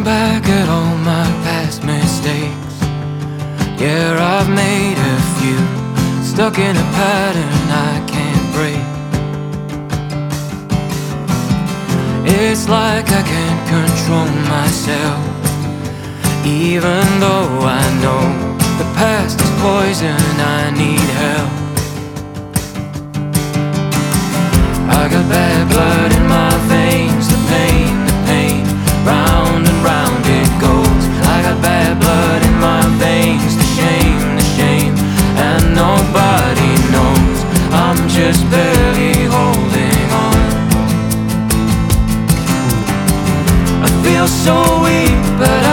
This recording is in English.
back at all my past mistakes, yeah, I've made a few, stuck in a pattern I can't break. It's like I can't control myself, even though I know the past is poison, I need help. I got bad blood in my